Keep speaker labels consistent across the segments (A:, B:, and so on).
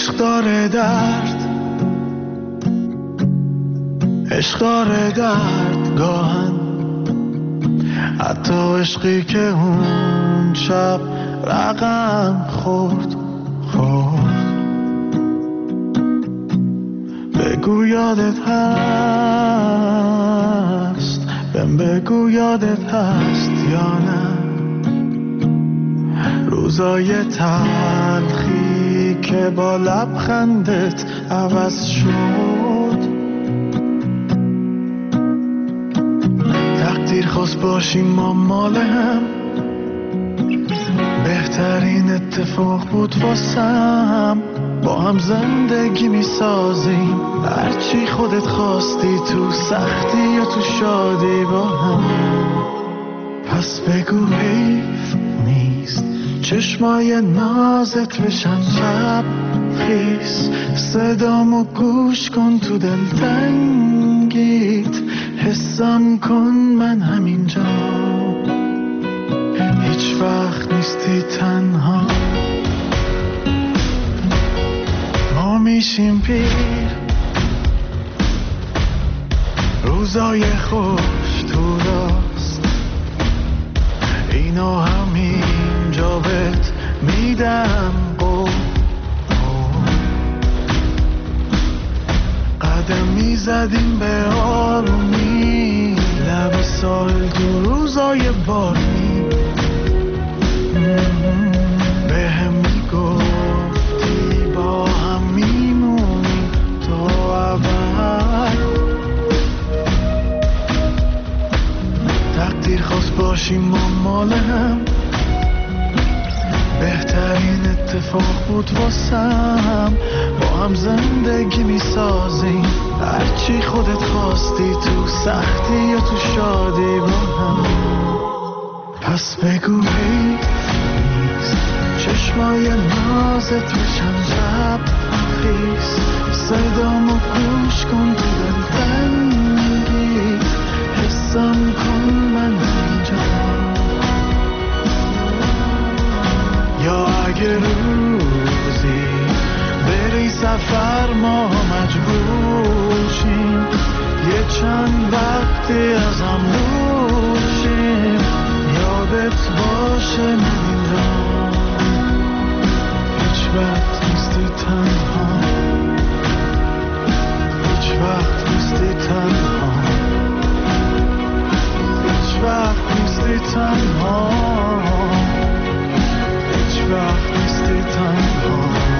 A: عشق داره درد، عشق داره درد گاهن، حتی عشقی که اون شب رقم خورد. بگو یادت هست، بگو یادت هست یا نه روزای تلخی که با لبخندت عوض شد. تقدیر خواست باشیم ما مال هم، بهترین اتفاق بود واسم. با هم زندگی می سازیم، هرچی خودت خواستی، تو سختی یا تو شادی با هم. پس بگو حیف نیست چشمای نازت بشن شب خیس، صدامو گوش کن تو دلتنگیت، حسم کن من همینجا، هیچ وقت نیستی تنها. ما میشیم پیر، روزای خوش تو راست، اینا همینجا بهت میدم قول. قدم میزدیم به آرومی، لب ساحل تو روزای بارونی، به هم میگفتی با هم میمونیم تا ابد. تقدیر خواست باشیم ما مال هم، بهترین اتفاق بود واسم. با هم زندگی میسازیم، هرچی خودت خواستی، تو سختی یا تو شادی با هم. پس بگو حیف نیست چشمای نازت بشن شب خیس، صدامو گوش کن تو دلتنگیت، حسم کن من اینجا. یا اگه روزی بری سفر ما مجبور شیم، یه چند وقتی از هم دور شیم، یادت باشه من اینجا، هیچ وقت نیستی تنها، هیچ وقت نیستی تنها، هیچ وقت نیستی تنها، هیچ وقت نیستی تنها.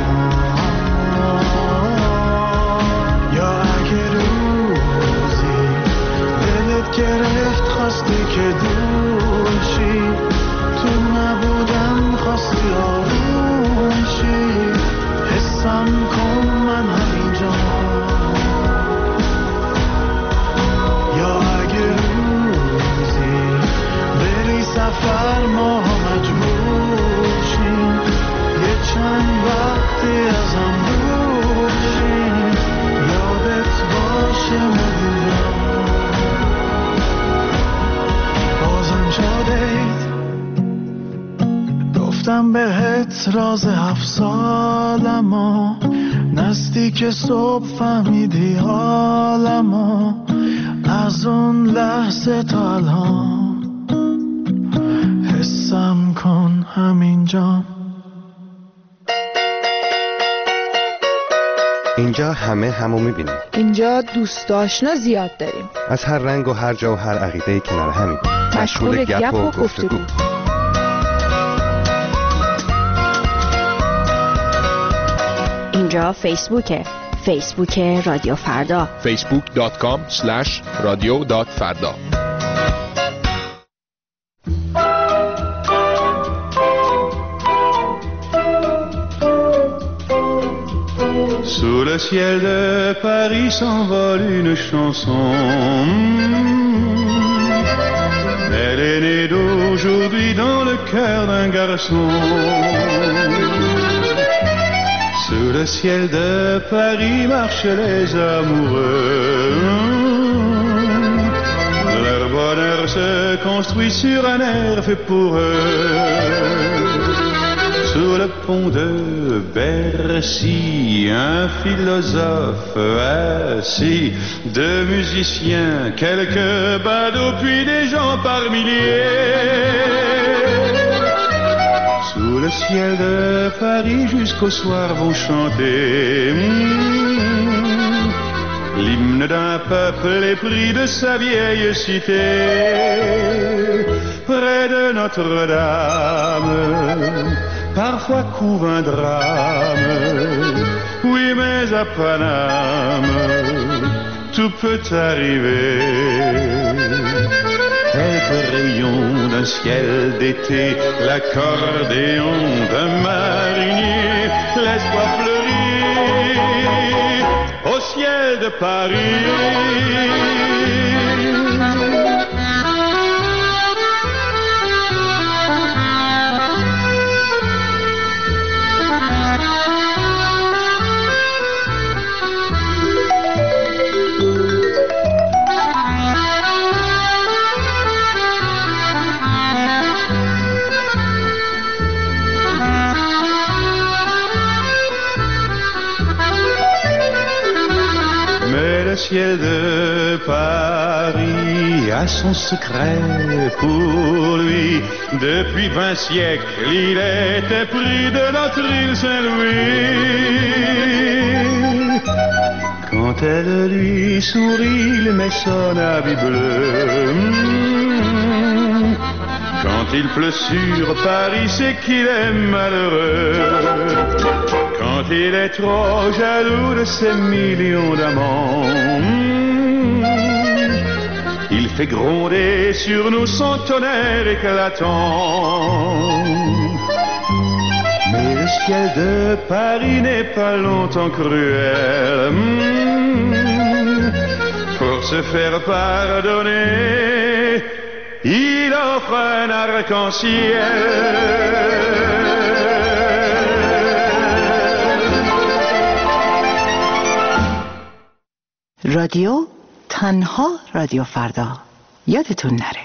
A: یا اگه روزی دلت گرفت خواستی که دور شی، تو نبودم خواستی آروم شی، حسم کن من همینجا. یا اگه روزی بری سفر ما مجبور شیم، یه چند وقتی از هم دور شیم، یادت باشه مدینا. بازم شدید گفتم بهت راز 7 سالمو، نزدیک صبح فهمیدی حالمو، از اون لحظه تا الان حسم کن همینجا.
B: اینجا همه همو میبینیم،
C: اینجا دوست آشنا زیاد داریم،
B: از هر رنگ و هر جا و هر عقیده کنار همیم،
C: مشغول گپ و گفتگو. اینجا فیسبوکه، فیسبوک رادیو فردا،
D: facebook.com/radio.farda.
E: Sous le ciel de Paris s'envole une chanson. Elle est née d'aujourd'hui dans le cœur d'un garçon. Sous le ciel de Paris marchent les amoureux. Leur bonheur se construit sur un air fait pour eux. Sous le pont de Bercy, un philosophe assis, deux musiciens, quelques badauds, puis des gens par milliers. Sous le ciel de Paris jusqu'au soir vont chanter l'hymne d'un peuple épris de sa vieille cité. Près de Notre-Dame, parfois couve un drame. Oui, mais à Paname, tout peut arriver. Quelques rayons d'un ciel d'été, l'accordéon d'un marinier, laisse-toi fleurir au ciel de Paris. Le ciel de Paris a son secret pour lui. Depuis 20 siècles, il était pris de notre île Saint-Louis. Quand elle lui sourit, il met son habit bleu. Quand il pleut sur Paris, c'est qu'il est malheureux. Quand il est trop jaloux de ses millions d'amants, il fait gronder sur nous son tonnerre éclatant. Mais le ciel de Paris n'est pas longtemps cruel. Pour se faire pardonner, il offre un arc-en-ciel.
D: رادیو تنها رادیو فردا یادتون نره.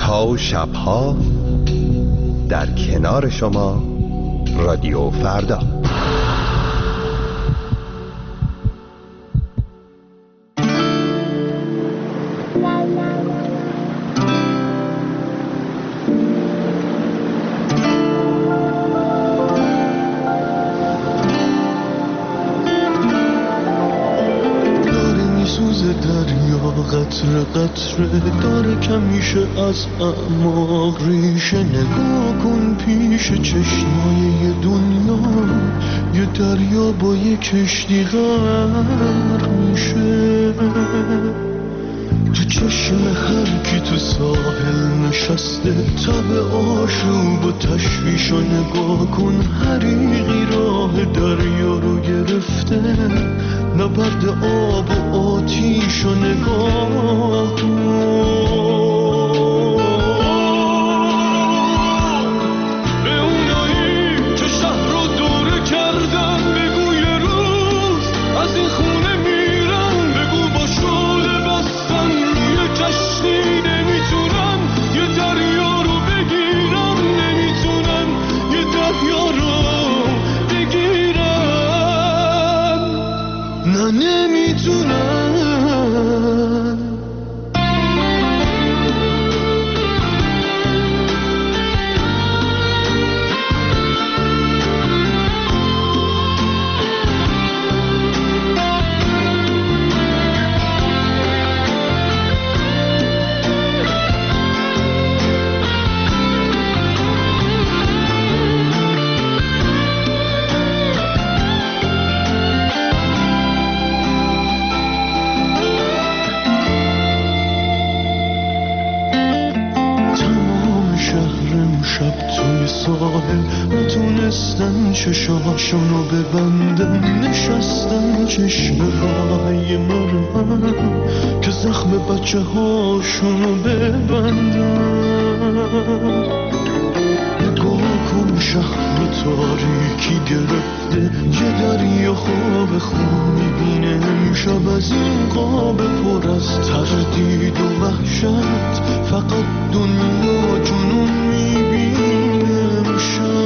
B: روزها و شبها در کنار شما رادیو فردا.
A: قطره قطره داره کمیشه از اعماق ریشه. نگاه کن پیش چشمای یه دنیا، یه دریا با یه کشتی غرق میشه. تو چشم هر کی تو ساحل نشسته، تب آشوب و تشویش و نگاه کن حریقی راه دریا رو گرفته. نبرد آب و آتیش و نگاه کن. به اونایی که شهر رو دوره کردن بگو یه روز از این خونه میرن. بگو با شعله بستن روی کشتی نمیتونن یه دریا رو بگیرن. نمیتونن یه دریا رو بگیرن. نه نمیتونن. نتونستن چشماشونو ببندن. نشستن چشم رای مرمن که زخم بچه هاشونو ببندن. نگاه کن شهر تاریکی گرفته، یه دریا خواب خون میبینه امشب. از این قاب پر از تردید و وحشت فقط دنیا جنون میبینه امشب.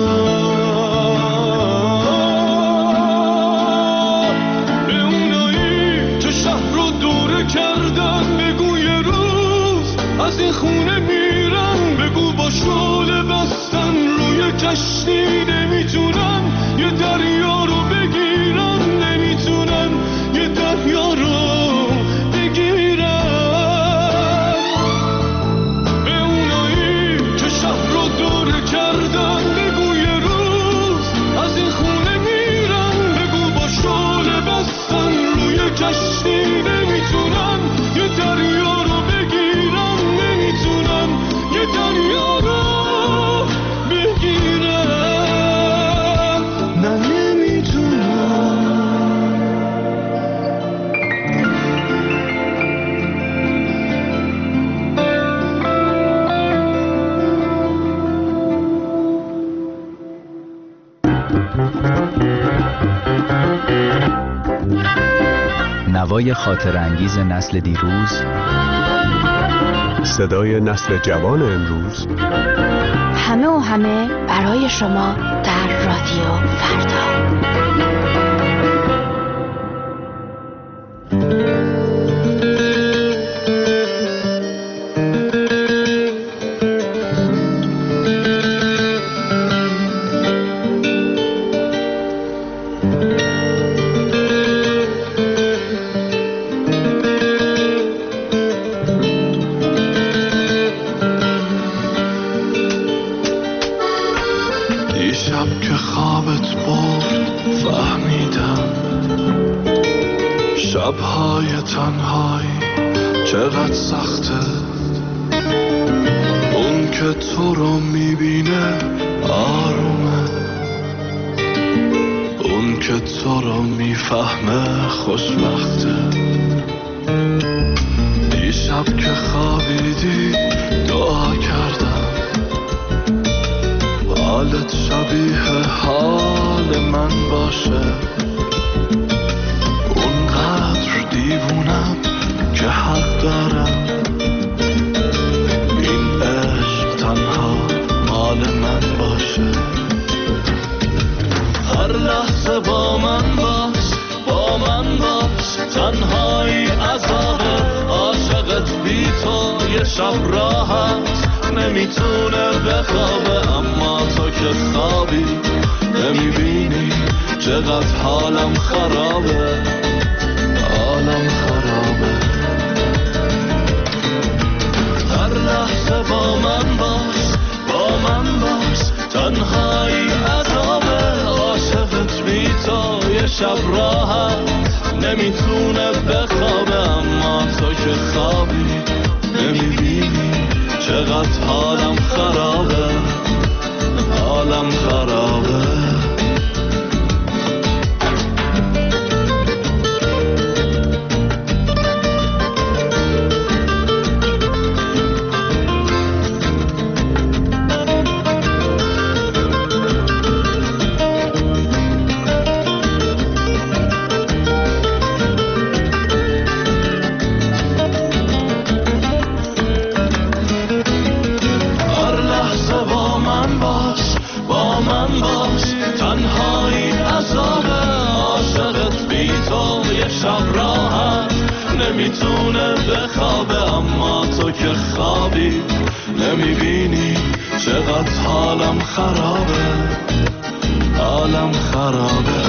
A: به اونایی که شهر رو دوره کردن بگو یه روز از این خونه میرن. بگو با شعله بستن روی کشتی نمیتونن یه دریا رو بگیرن. نمیتونن یه دریا رو بگیرن. به اونایی که شهر رو دوره کردن بگو یه روز از این خونه میرن. بگو با شعله بستن روی کشتی نمیتونن یه دریا رو بگیرن. نمیتونن یه دریا رو بگیرن. نه نمیتونن.
F: نوای خاطرانگیز نسل دیروز،
B: صدای نسل جوان امروز.
C: همه و همه برای شما در رادیو فردا.
A: دیشب که خوابت برد فهمیدم شبهای تنهایی چقدر سخته. اون که تو رو میبینه آرومه، اون که تو رو میفهمه خوشبخته. دیشب که خوابیدی دعا کردم حالت شبیه حال من باشه. اونقدر دیوونم که حق دارم این شب راحت نمیتونه بخوابه، اما تو که خوابی نمیبینی چقدر حالم خرابه، حالم خرابه. هر لحظه با من باش، با من باش، تنهایی عذابه. عاشقت بی تو یه شب راحت نمیتونه بخوابه، اما تو که خوابی نمیبینی چقدر حالم خرابه، حالم خرابه. نمیتونه بخوابه، اما تو که خوابی نمیبینی چقدر حالم خرابه، حالم خرابه.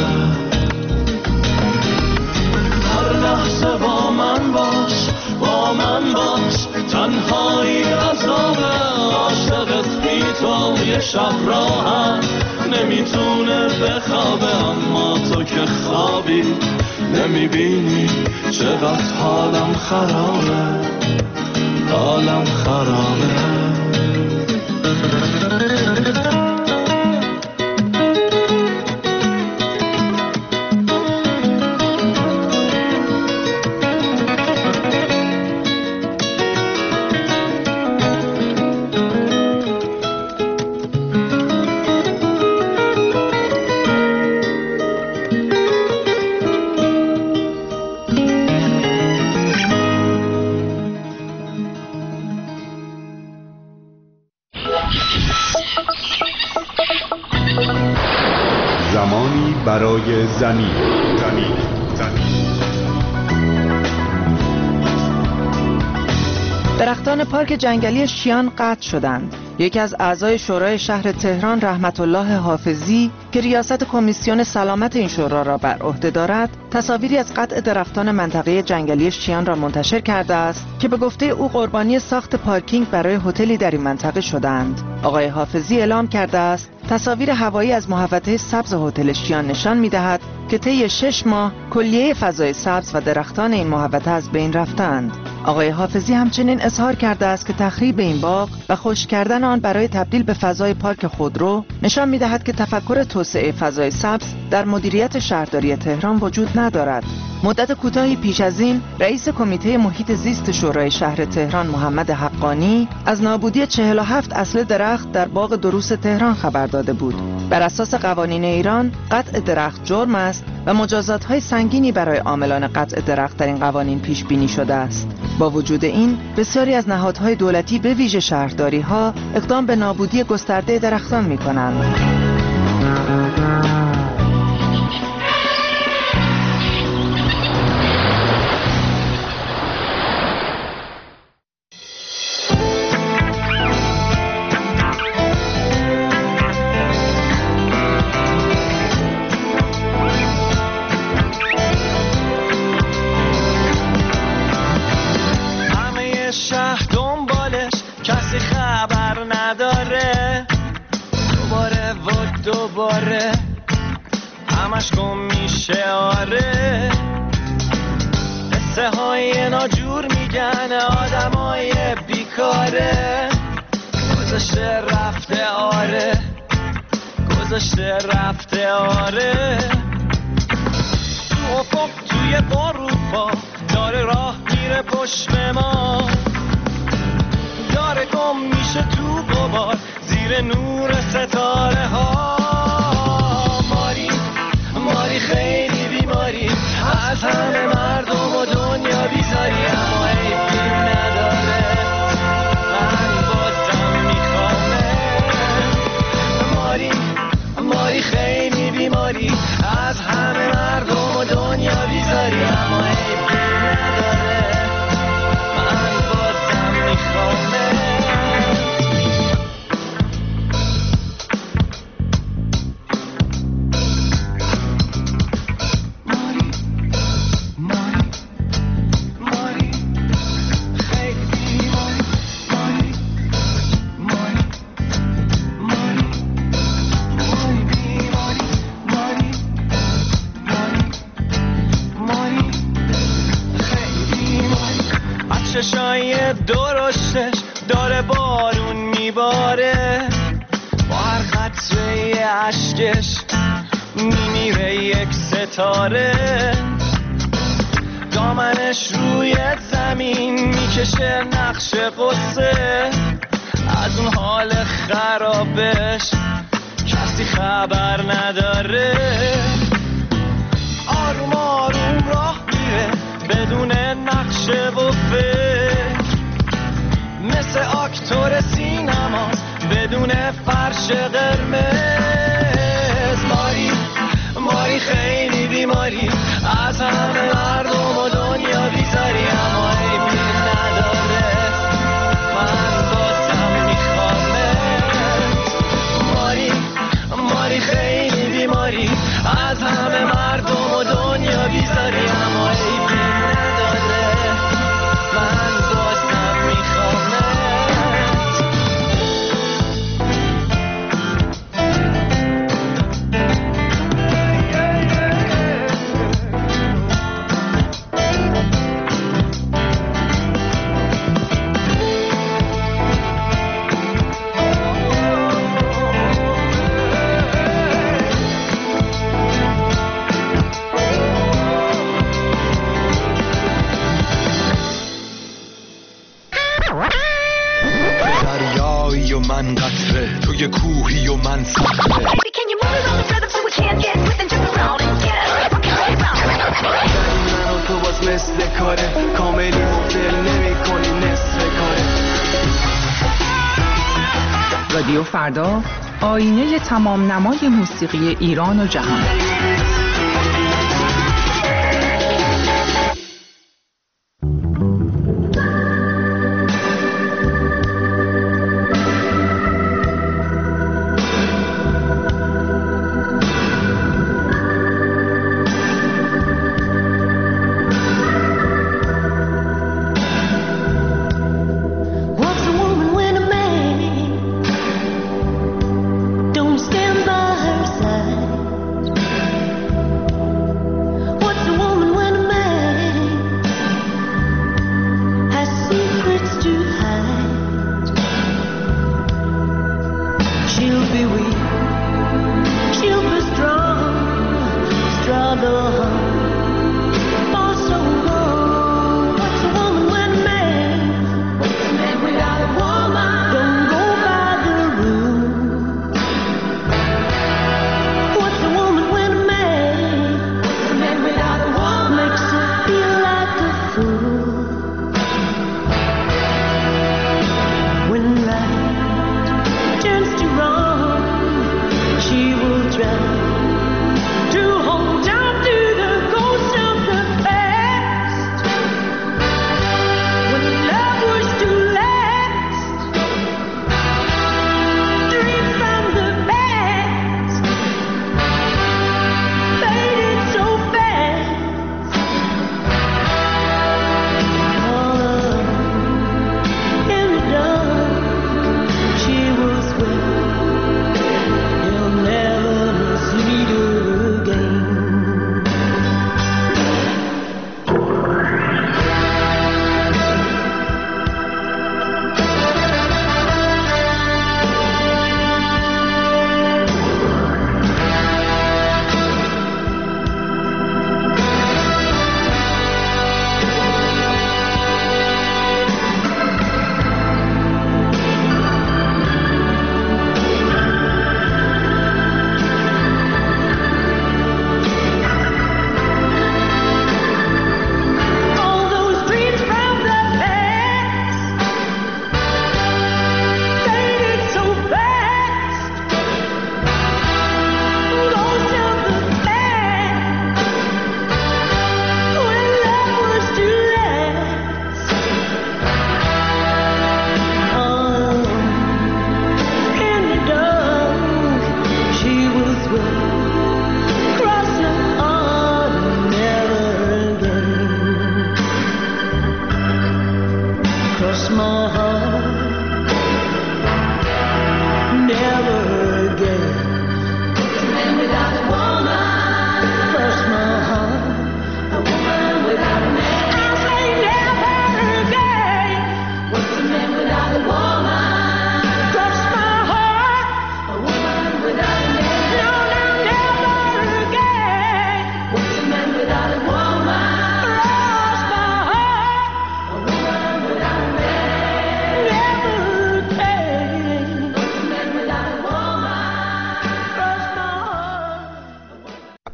A: هر لحظه با من باش، با من باش، تنهایی عذابه. عاشقت بی تو یه شب راحت نمیتونه بخوابه، اما تو که خوابی نمیبینی چقدر حالم خرابه، حالم خرابه.
B: زمانی برای زمین.
D: درختان پارک جنگلی شیان قطع شدند. یکی از اعضای شورای شهر تهران رحمت الله حافظی که ریاست کمیسیون سلامت این شورا را بر عهده دارد، تصاویری از قطع درختان منطقه جنگلی شیان را منتشر کرده است که به گفته او قربانی ساخت پارکینگ برای هتلی در این منطقه شدند. آقای حافظی اعلام کرده است تصاویر هوایی از محوطه سبز هتل شیان نشان می‌دهد که طی 6 ماه کلیه فضای سبز و درختان این محوطه از بین رفتند. آقای حافظی همچنین اظهار کرده است که تخریب این باغ و خشک کردن آن برای تبدیل به فضای پارک خودرو نشان می‌دهد که تفکر توسعه فضای سبز در مدیریت شهرداری تهران وجود ندارد. مدت کوتاهی پیش از این رئیس کمیته محیط زیست شورای شهر تهران محمد حقانی از نابودی 47 اصل درخت در باغ دروس تهران خبر داده بود. بر اساس قوانین ایران قطع درخت جرم است و مجازات‌های سنگینی برای عاملان قطع درخت در این قوانین پیش بینی شده است. با وجود این بسیاری از نهادهای دولتی به ویژه شهرداری‌ها اقدام به نابودی گسترده درختان می‌کنند.
G: دوباره همش گم میشه آره، قصه های ناجور میگن آدمای بیکاره، گذاشته رفته آره، گذاشته رفته آره. تو افق توی باروپا داره راه میره پشت ما، داره گم میشه تو غبار زیر نور ستاره ها. ماری خیلی بیماری از همه مردم و دنیا بیزاری، اما عیبی نداره من بازم میخوامه. ماری خیلی بیماری از همه مردم و دنیا بیزاری. چشای درشتش داره بارون میباره، با هر قطره عشقش میمیره یک ستاره. دامنش روی زمین میکشه نقش قصه، از اون حال خرابش کسی خبر نداره. آروم آروم راه میره بدون نقشه و فکر، مثل اکتور سینما بدون فرش قرمز. ماری خیلی بیماری، از همه مردم و دنیا بیزاری، اما عیبی نداره من بازم میخوامه. ماری خیلی بیماری، از همه مردم و دنیا بیزاری، اما عیبی نداره من بازم میخوامه. دریایی و من قطره، توی کوهی و من صخره. من و تو باز مثل کاره، کاملی مبدل نمی کنی نصف کاره.
H: رادیو فردا، آینه تمام نمای موسیقی ایران و جهان.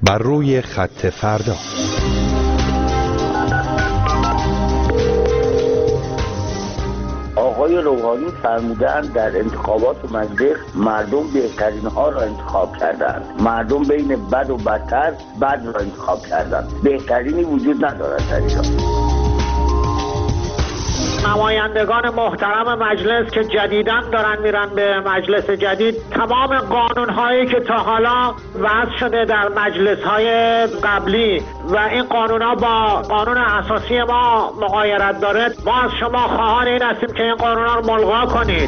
B: بر روی خط فردا.
I: آقای روحانی فرمودند در انتخابات مجلس مردم بهترین ها را انتخاب کردند. مردم بین بد و بدتر بد را انتخاب کردند. بهترینی وجود ندارد در ایران.
J: نمایندگان محترم مجلس که جدیداً دارن میرن به مجلس جدید، تمام قانون‌هایی که تا حالا وضع شده در مجلس‌های قبلی و این قانون‌ها با قانون اساسی ما مغایرت داره، ما از شما خواهان این هستیم که این قانون‌ها رو ملغا کنید.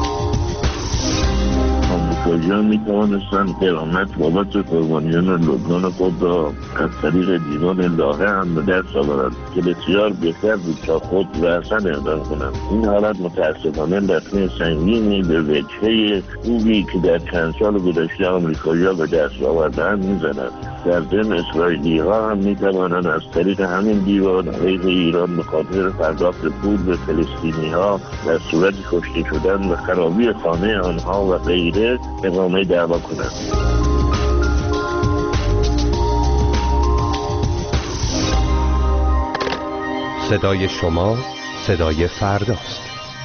K: آمریکایی‌ها می‌توانستند کرامت بابت قربانیان لبنان خود را از طریق دیوان لاهه هم به دست آورند که بسیار بهتر بود تا خود رأساً اعدام کنند. این حالت متأسفانه لطمه سنگینی به وجهه خوبی که در چند سال گذشته آمریکایی‌ها به دست آورده‌اند می‌زند. در ضمن اسرائیلی‌ها هم می‌توانند از طریق همین دیوان علیه ایران به خاطر پرداخت پول به فلسطینی‌ها در صورت کشته شدن و خرابی خانه آنها و غیره اقامه دعوا کنند.
B: صدای شما صدای فرداست.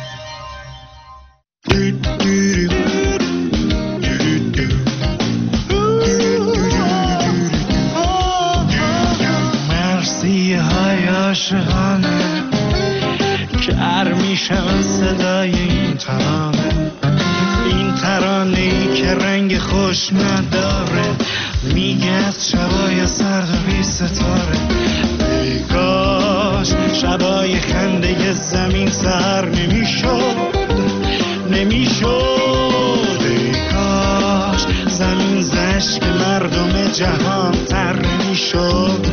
L: مرسی های عاشقانه گر میشم صدای این ترانه، این ترانه‌ای که رنگ خوش نداره، میگه از شبای سرد و بی ستاره. ای کاش شبای خنده زمین سر نمیشد. ای کاش زمین زشک مردم جهان تر نمیشد.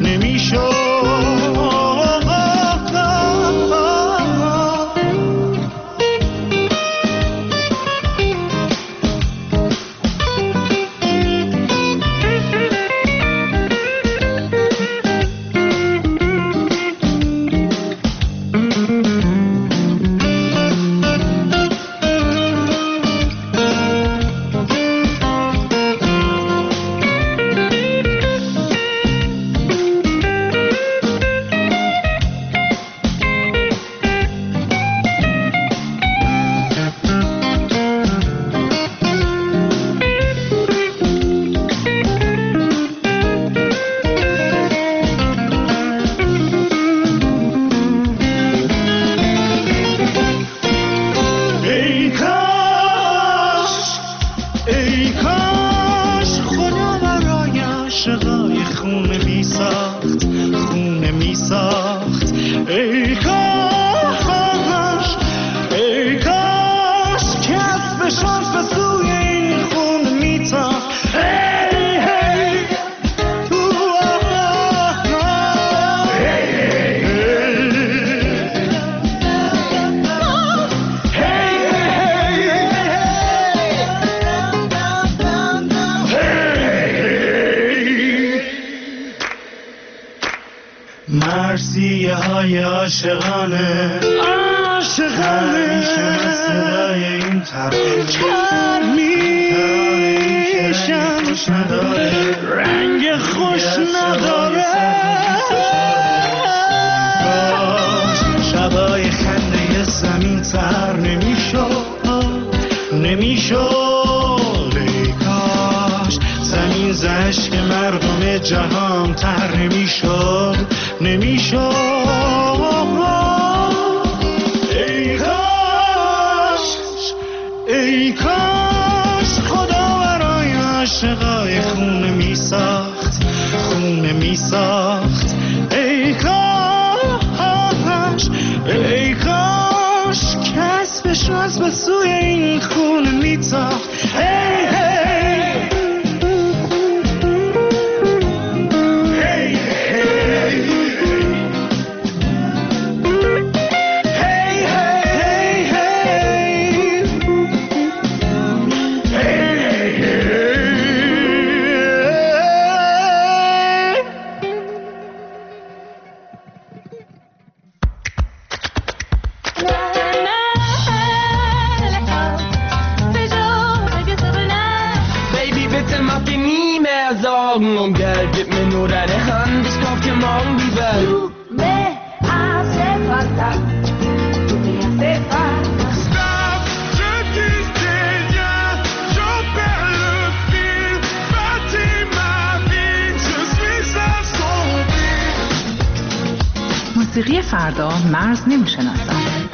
L: مرسی های عاشقانه میشم از صدای این ترانه، میشم خوش نداره، رنگ خوش نداره. کاش شبای خنده زمین تر نمیشد. ای کاش زمین زشک مردم جهان تر نمیشد. ای کاش خدا برای عاشقای خونه میساخت. ای کاش کسبش از به سوی این خونه میتاخت.
H: موسیقی فردا مرز نمی‌شناسد.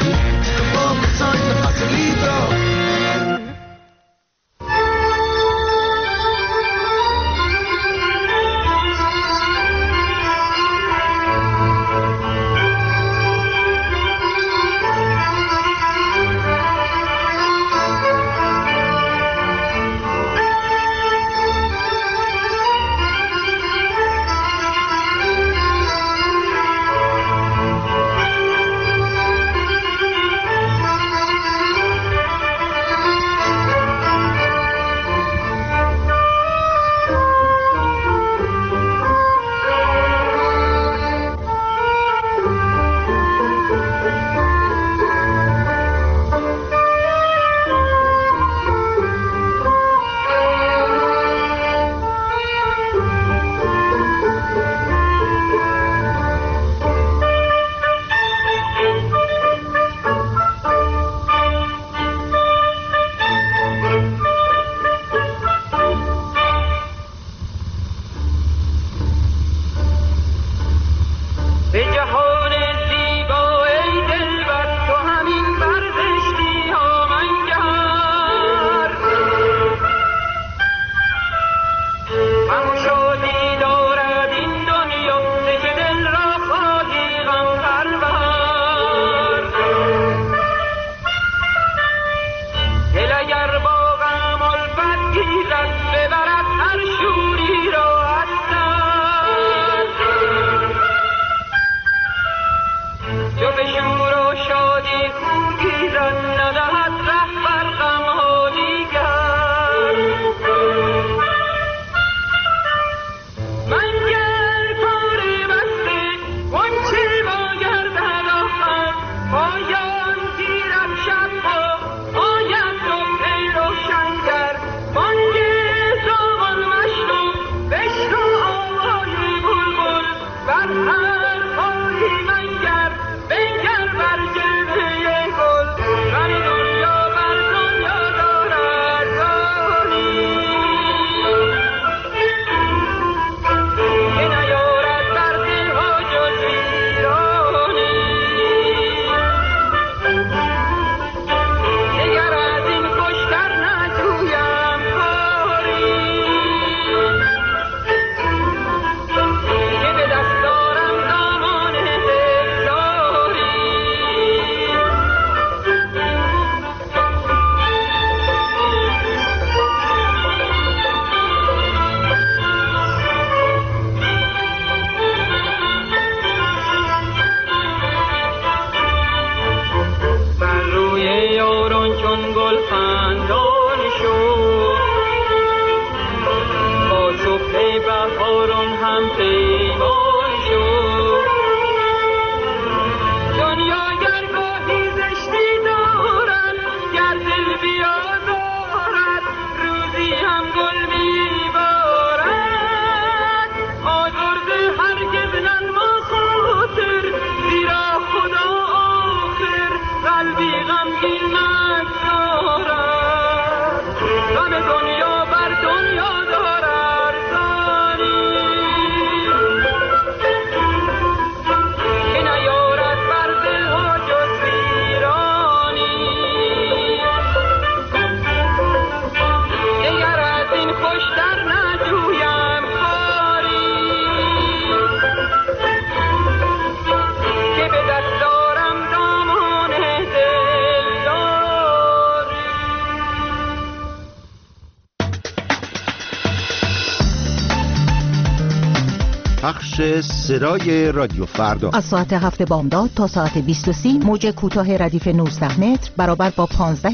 M: صدای رادیو فردا
N: از ساعت 7 بامداد تا ساعت 20:30 موج کوتاه ردیف 19 متر برابر با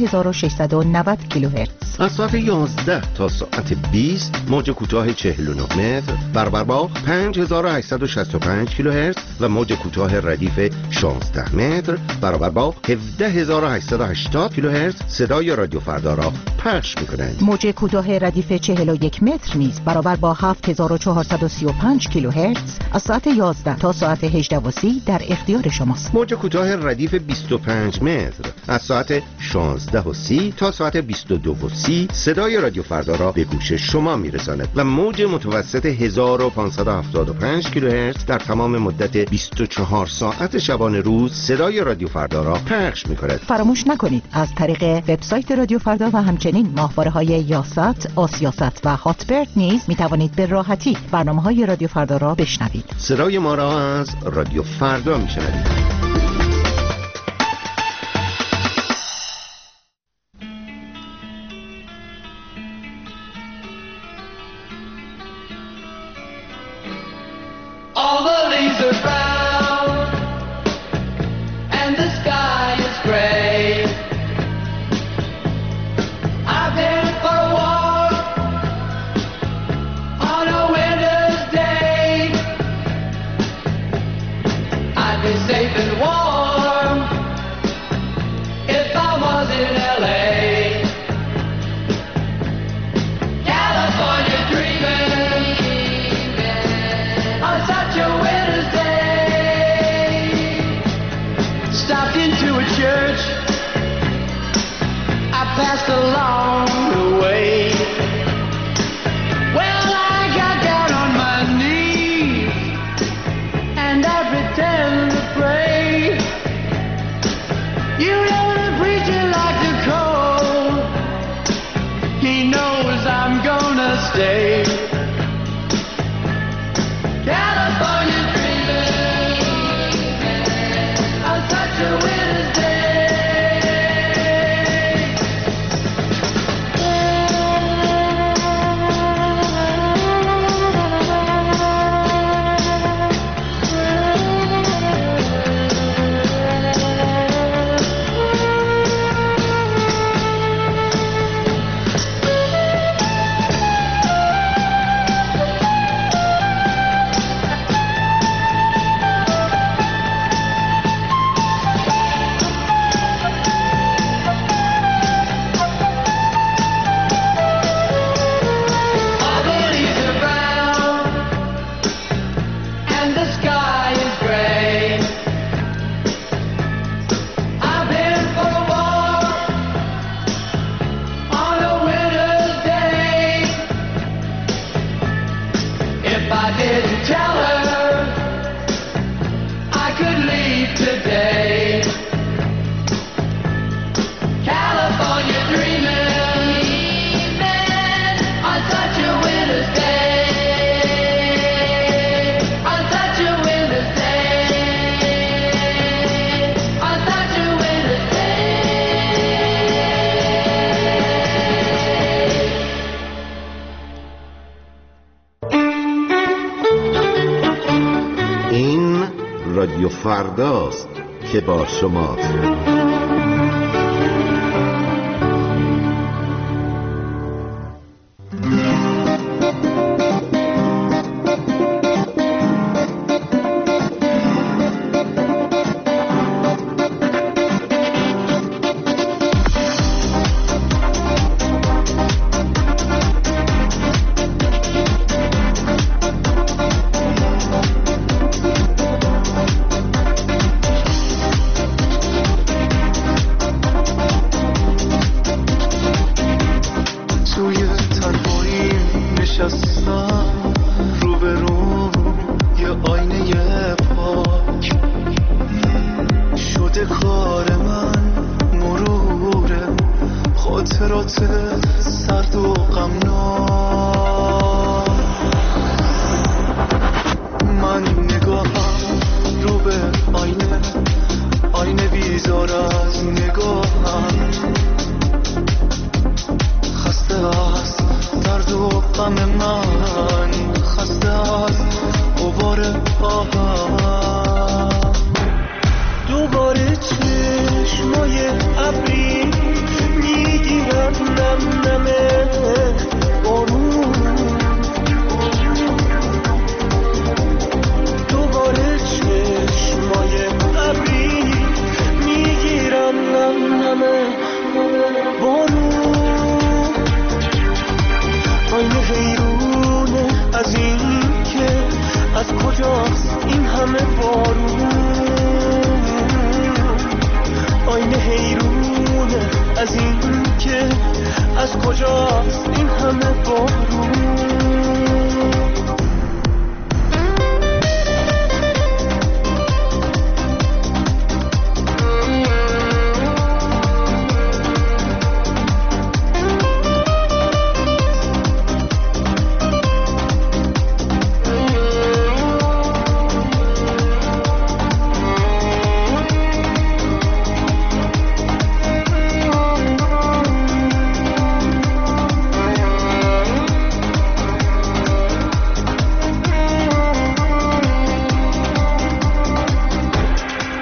N: 15690 کیلوهرتز.
M: از ساعت 11 تا ساعت 20 موج کوتاه 49 متر برابر با 5865 کیلوهرتز و موج کوتاه ردیف 16 متر برابر با 17880 کیلوهرتز صدای رادیو فردا را پخش می‌کنند.
N: موج کوتاه ردیف 41 متر نیز برابر با 7435 کیلوهرتز کیلوهرتز از ساعت 11 تا ساعت 18:30 در اختیار شماست.
M: موج کوتاه ردیف 25 متر از ساعت 16:30 تا ساعت 22:30 صدای رادیو فردا را به گوش شما میرساند و موج متوسط 1575 کیلوهرتز در تمام مدت 24 ساعت شبانه روز صدای رادیو فردا را پخش می‌کند.
N: فراموش نکنید از طریق وبسایت رادیو فردا و همچنین ماهواره‌های یاست، آسیاست و هاتبرد نیز می‌توانید به راحتی برنامه‌های رادیو فردا را بشنوید.
M: صدای ما را از رادیو فردا می‌شنوید. رادیو فرداست که با شماست.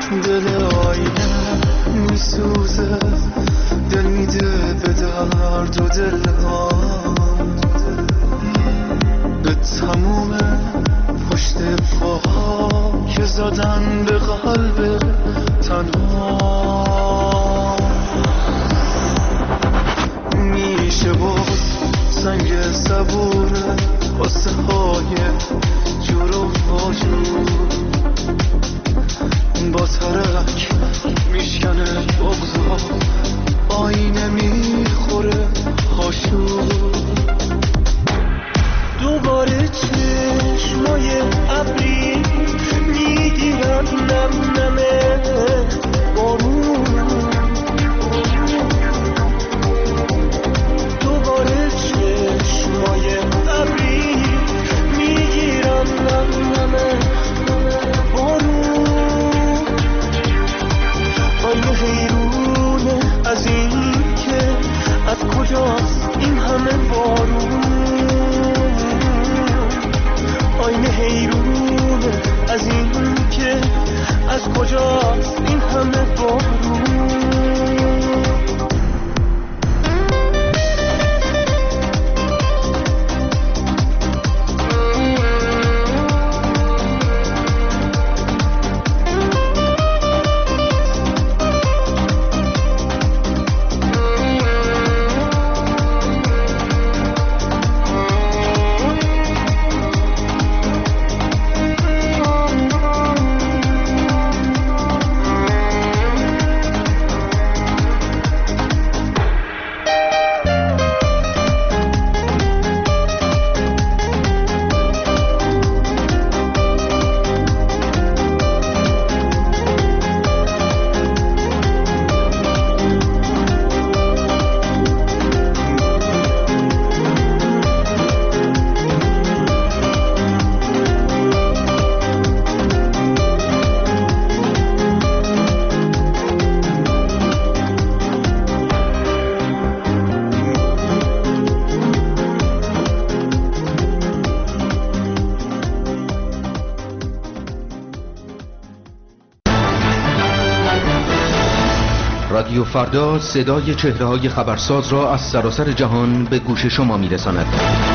O: دل آینه میسوزه، دل میده به درد و دلها، به تموم پشت پاها که زدن به قلب تنها. میشه باز سنگ صبوره قصه های جور و واجور، با ترک میشکنه بغضا، آینه میخوره هاشور. دوباره چشمای ابری میگیرن نم نمه بارون، دوباره چشمای ابری میگیرن نم نمه بارون. آینه حیرونه از این که از کجاست این همه بارون، آینه حیرونه از این که از کجاست این همه بارون.
M: رادیو فردا صدای چهره‌های خبرساز را از سراسر جهان به گوش شما می‌رساند.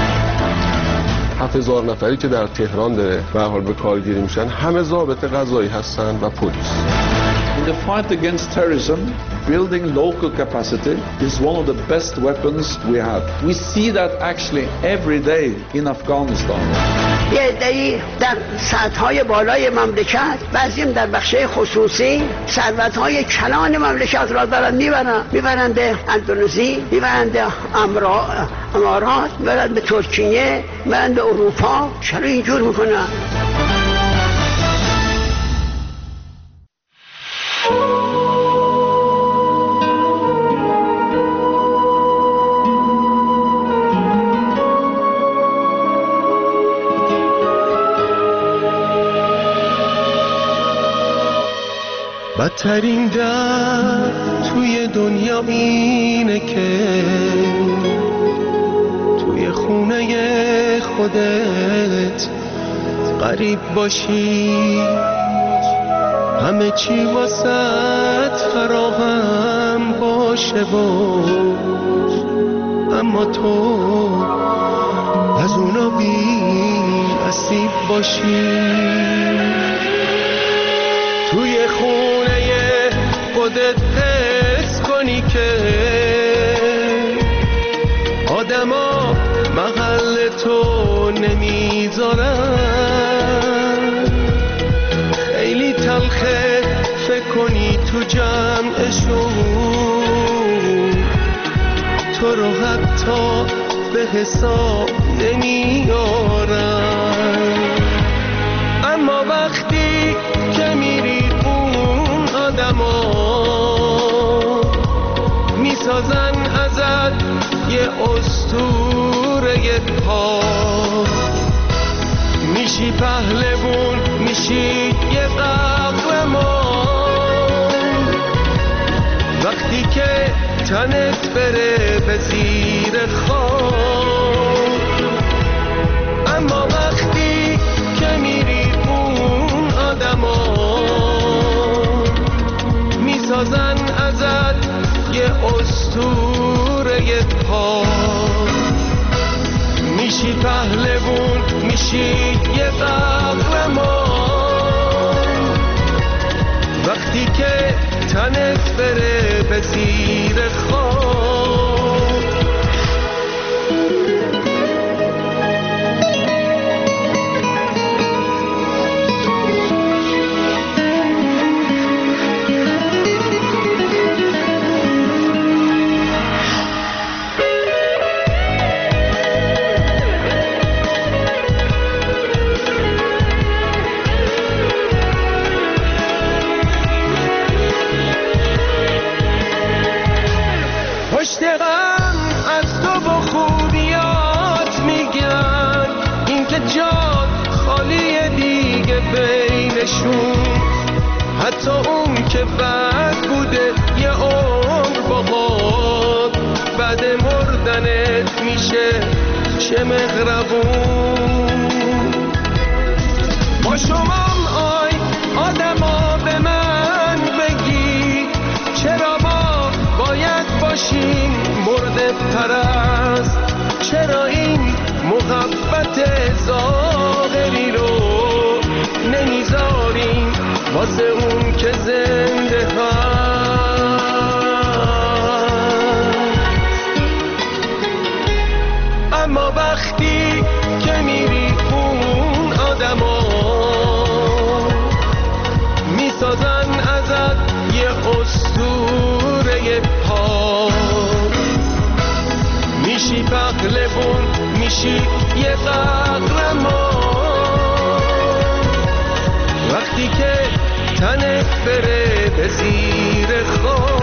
P: 7000 نفری که در تهران به هر حال به کارگیری میشن، همه ضابط قضایی هستن و پلیس.
Q: In the fight against terrorism, building local capacity is one of the best weapons we have. We see that actually every day in Afghanistan.
R: یه عده‌ای در سطح‌های بالای مملکت، بعضیم در بخش خصوصی ثروت‌های کلان مملکت را دارن میبرن به اندونزی، میبرن به امارات، میبرن به ترکیه، میبرن به اروپا. چرا اینجور میکنن؟
O: بدترین درد توی دنیا اینه که توی خونه خودت غریب باشی، همه چی واسط فراهم باشه و اما تو از اونا بی نصیب باشی. توی خونه خودت حس کنی که آدما محل تو نمیذارن، خیلی تلخه فکر کنی تو جمعشون تو رو حتی به حساب نمیارن. اما وقتی که میری اون آدما میسازن ازت یه اسطوره پاک، میشی پهلوون، میشی یه قهرمان. وقتی که تنت بره به زیر خاک، اما وقتی که میری اون آدما پهلوون میشی یه قهرمان وقتی که تنت بره به زیر خاک. پشتم از تو با خوبیات میگن این که جات خالی دیگه بینشون، حتی اون که بد بوده یه عمر باهات بعد مردنت میشه چه مغربون. با شمام آی آدما به من بگی چرا ما باید باشیم مرد پرست، چرا این محبت ظاهری رو نمیذاریم واسه اون که زنده هست. اما وقتی که میری اون آدما میسازن ازت یه اسطوره پاک، میشی پهلوون میشی یه قهرمان وقتی که تنت بره به زیر خاک.